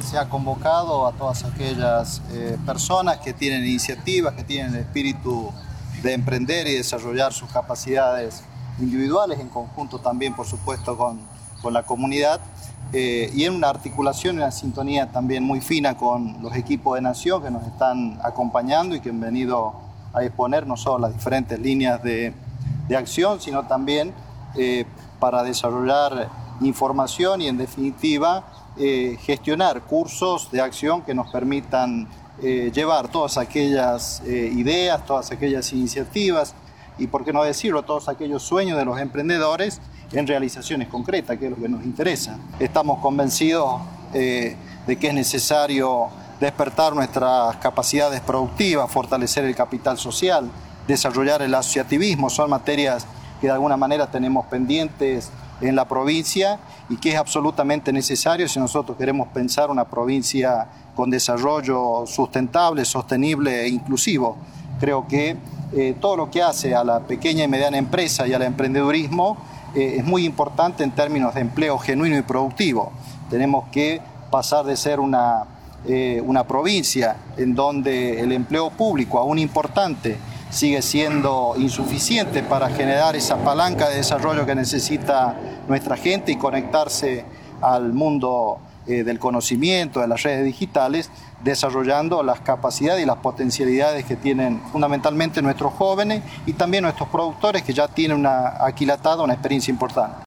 se ha convocado a todas aquellas personas que tienen iniciativas, que tienen el espíritu de emprender y desarrollar sus capacidades individuales, en conjunto también, por supuesto, con la comunidad, y en una articulación y una sintonía también muy fina con los equipos de Nación que nos están acompañando y que han venido a exponer no solo las diferentes líneas de acción, sino también para desarrollar información y, en definitiva, gestionar cursos de acción que nos permitan llevar todas aquellas ideas, todas aquellas iniciativas y, por qué no decirlo, todos aquellos sueños de los emprendedores en realizaciones concretas, que es lo que nos interesa. Estamos convencidos de que es necesario despertar nuestras capacidades productivas, fortalecer el capital social, desarrollar el asociativismo. Son materias que de alguna manera tenemos pendientes en la provincia y que es absolutamente necesario si nosotros queremos pensar una provincia con desarrollo sustentable, sostenible e inclusivo. Creo que todo lo que hace a la pequeña y mediana empresa y al emprendedurismo es muy importante en términos de empleo genuino y productivo. Tenemos que pasar de ser una provincia en donde el empleo público, aún importante, sigue siendo insuficiente para generar esa palanca de desarrollo que necesita nuestra gente y conectarse al mundo del conocimiento, de las redes digitales, desarrollando las capacidades y las potencialidades que tienen fundamentalmente nuestros jóvenes y también nuestros productores, que ya tienen una aquilatada, una experiencia importante.